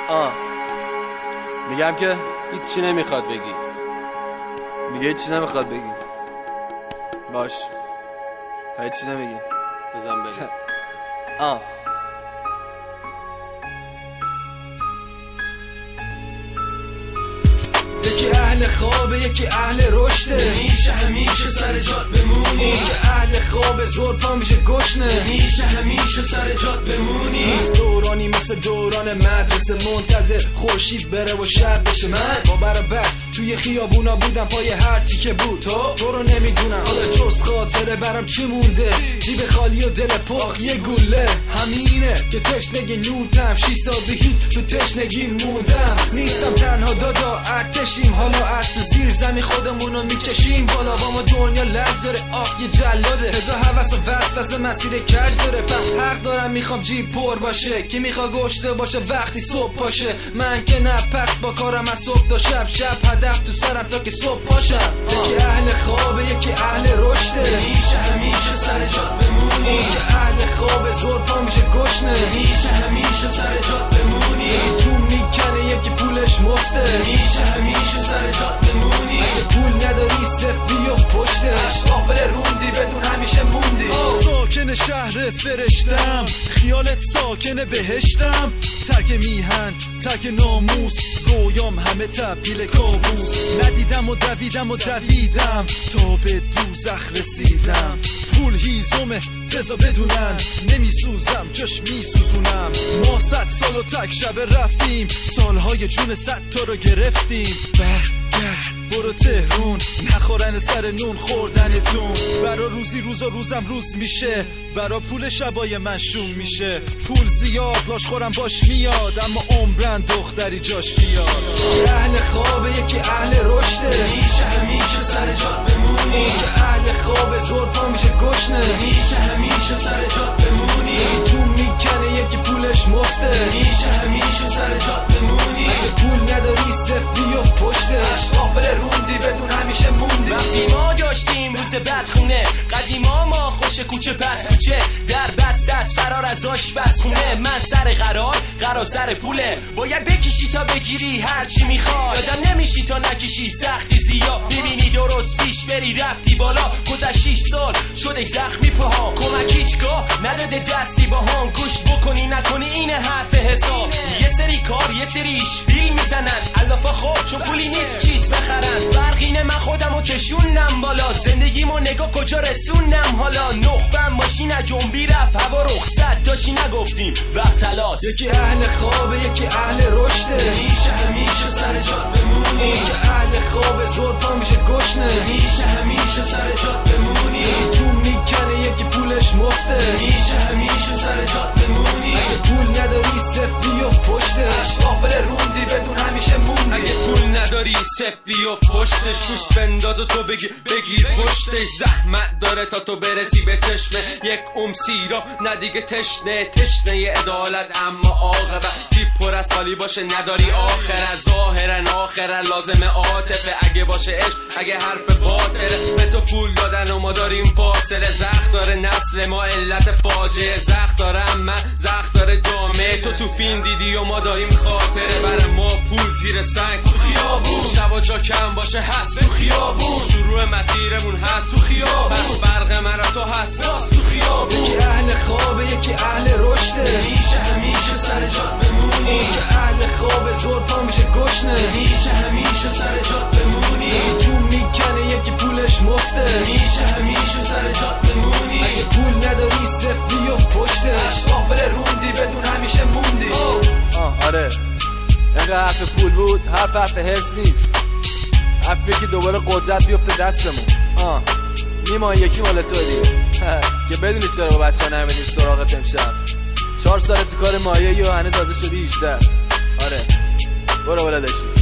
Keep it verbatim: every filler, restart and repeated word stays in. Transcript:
آه میگم که هیچی نمیخواد بگی. میگه هیچی نمیخواد بگی. باش هیچی نمیگی. بزن بریم. آه یکی اهل خوابه یکی اهل رشده، میشه همیشه سر جات بمونی. که اهل خوابه زور پا میشه گشنه، میشه همیشه سر جات بمونی. از دورانی مثل دوران مدرسه منتظر خورشید بره و شب بشه. من با برابر توی خیابونا بودم پای هرچی که بود. تو تو رو نمیدونم حالا جز خاطره برام چی مونده. جیب خالی و دل پاک یه گوله. همینه که تشنگی نودم شیش سال به هیچ تو تشنگی موندم. نیستم تنها دادا ارتشیم، حالا از تو زیر زمین خودمونو میکشیم بالا. با ما دنیا لج داره آخ یه جلاده، هزار حوث و وسوسه مسیر کج داره. پس حق دارم میخوام جیب پر باشه، که میخوا گشته باشه وقتی صبح باشه. من که نه پس با کارم از صبح تا شب، شب هدف تو سرم تا که صبح پاشم. یکی اهل خوابه یکی اهل رشده، میشه همیشه سر جات بمونی. که اهل خوابه زور پا میشه گشنه، میشه همیشه سر جات بمونی. جون میکنه یکی پولش مفته، میشه همیشه سر جات بمونی. اگه پول نداری صف بیو پشتش، قافل روندی بدون همیشه موندی. ساکن شهر فرشتم، خیالت ساکن بهشتم. ترک میهن ترک ناموس، رویام همه تبدیل کابوس. ندیدم و دویدم و دویدم تا به دوزخ رسیدم. پول هیزمه بذار بدونن، نمیسوزم جاش میسوزونم. ما صد سال و تک شبه رفتیم، سالهای جون صد تا رو گرفتیم. برگرد برو تهرون، نخورن سر نون خوردنتون. برا روزی روز و روزم روز میشه، برا پول شبای من شوم میشه. پول زیاد لاش خورم باش میاد، اما عمرن دختری جاش بیاد. یکی اهل خوابه یکی اهل رشده، میشه همیشه سر جات بمونی. که اهل خوابه زور پا میشه گشنه، میشه همیشه سر جات بمونی. جون میکنه یکی پولش مفته، میشه همیشه سر جات بمونی. اگه پول نداری صف بیو پشتش، قافل روندی بدون همیشه موندی. وقتی ما داشتیم روز بدخونه، قدیما ما خوش کوچه پس کوچه. در بست دست فرار از آشپز خونه. من سر قرار قرار سر پوله، باید بکشی تا بگیری هرچی میخوای. یادم نمیشی تا نکشی سختی زیاد. میبینی درست پیش بری رفتی بالا، گذشت شیش سال شده زخمی پاها. کمک هیچگاه نداده دستی با هم، گوش بکنی نکنی این حرف حساب. یه سری کار یه سری بیل میزنن، علافا خوب چون پولی نیست چیز بخرن. فرقینه من خودمو کشونم بالا، زندگیمو نگاه کجا رسونم حالا. نخبم ماشین جنبی رفت هوا رخصت داشتی نگفتیم وقت تلاس. یکی اهل خوابه یکی اهل رشده، میشه همیشه سر جات بمونی. که اهل خوابه زور پا میشه گشنه، میشه همیشه سر جات بمونی. جون میکنه یکی پولش مفته، میشه همیشه سر جات بمونی. اگه پول نداری صف بیو پشتش، قافل روندی بدون همیشه موندی. اگه پول نداری صف بیو پشتش، دوست بنداز و تو بگیر بگیر پشتش. زحمت داره تا تو برسی به چشمه، یک ام سیرا نه دیگه تشنه. تشنه عدالت اما عاقبت جیب پر از خالی باشه نداری آخر. ظاهرن آخر لازمه عاطفه، اگه باشه عشق اگه حرف باطله. به تو پول دادن و ما داریم فاصله. زخم داره نسل ما علت فاجعه، زخم دارم من زخم داره جامعه. تو تو فیلم دیدی و ما داریم خاطره. برای ما پول زیر سنگ تو خیابون، شبا جا کم باشه هست تو خیابون. شروع مسیرمون هست تو خیابون، پس فرق من تو هست تو خیابون. یکی اهل خوابه یکی اهل رشده، میشه همیشه سر جات بمونی. که اهل خوابه زور پا میشه گشنه، میشه همیشه سر جات بمونی. جون میکنه یکی پولش مفته، میشه همیشه سر جات بمونی. اگه پول نداری صف بیو پشتش، قافل روندی بدون همیشه موندی. آه آره اینقدر حرف پول بود، حرف حرف حفظ نیست. حرفی که دوباره قدرت بیفته دستمون. آه نیما یکی مال تو دیگه که بدونی چرا با بچه ها نمیدیم سراغت امشب. چهار ساله تو کار مایه و هنه تازه شدی هجده. آره برو بالا داشتی.